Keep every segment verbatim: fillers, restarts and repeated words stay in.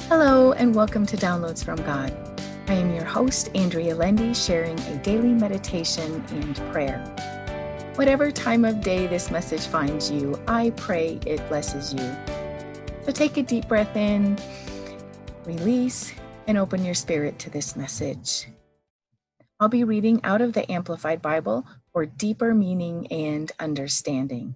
Hello and welcome to Downloads from God. I am your host, Andrea Lendy, sharing a daily meditation and prayer. Whatever time of day this message finds you, I pray it blesses you. So take a deep breath in, release, and open your spirit to this message. I'll be reading out of the Amplified Bible for deeper meaning and understanding.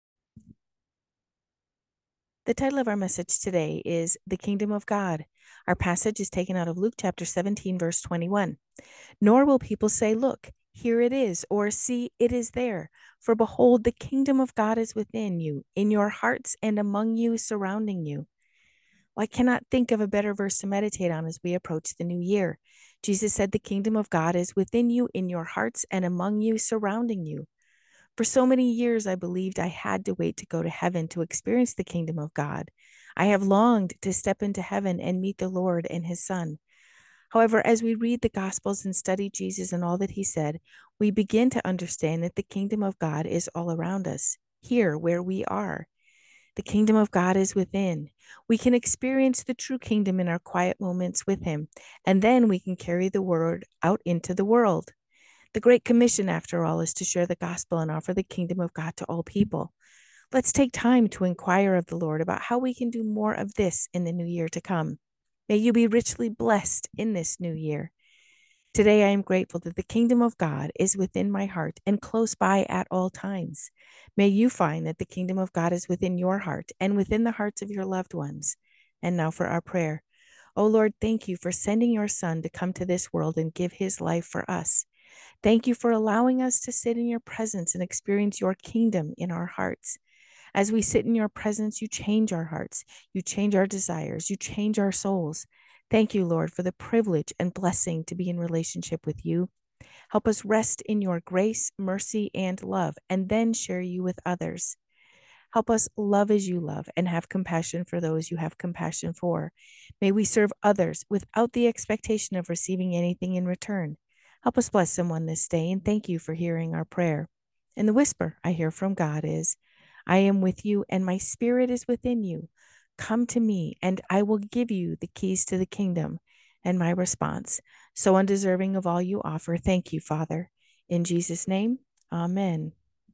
The title of our message today is The Kingdom of God. Our passage is taken out of Luke chapter seventeen, verse twenty-one. Nor will people say, "Look, here it is," or "See, it is there. For behold, the kingdom of God is within you, in your hearts and among you, surrounding you." Well, I cannot think of a better verse to meditate on as we approach the new year. Jesus said the kingdom of God is within you, in your hearts and among you, surrounding you. For so many years, I believed I had to wait to go to heaven to experience the kingdom of God. I have longed to step into heaven and meet the Lord and his Son. However, as we read the Gospels and study Jesus and all that he said, we begin to understand that the kingdom of God is all around us, here where we are. The kingdom of God is within. We can experience the true kingdom in our quiet moments with him, and then we can carry the word out into the world. The Great Commission, after all, is to share the gospel and offer the kingdom of God to all people. Let's take time to inquire of the Lord about how we can do more of this in the new year to come. May you be richly blessed in this new year. Today, I am grateful that the kingdom of God is within my heart and close by at all times. May you find that the kingdom of God is within your heart and within the hearts of your loved ones. And now for our prayer. Oh Lord, thank you for sending your Son to come to this world and give his life for us. Thank you for allowing us to sit in your presence and experience your kingdom in our hearts. As we sit in your presence, you change our hearts, you change our desires, you change our souls. Thank you, Lord, for the privilege and blessing to be in relationship with you. Help us rest in your grace, mercy, and love, and then share you with others. Help us love as you love and have compassion for those you have compassion for. May we serve others without the expectation of receiving anything in return. Help us bless someone this day, and thank you for hearing our prayer. And the whisper I hear from God is, I am with you, and my spirit is within you. Come to me, and I will give you the keys to the kingdom. And my response, so undeserving of all you offer, thank you, Father. In Jesus' name, amen.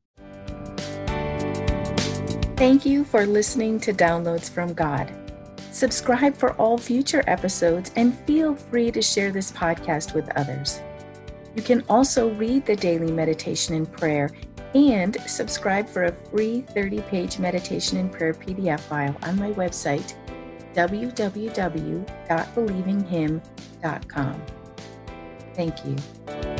Thank you for listening to Downloads from God. Subscribe for all future episodes and feel free to share this podcast with others. You can also read the daily meditation and prayer and subscribe for a free thirty-page meditation and prayer P D F file on my website, w w w dot believing him dot com. Thank you.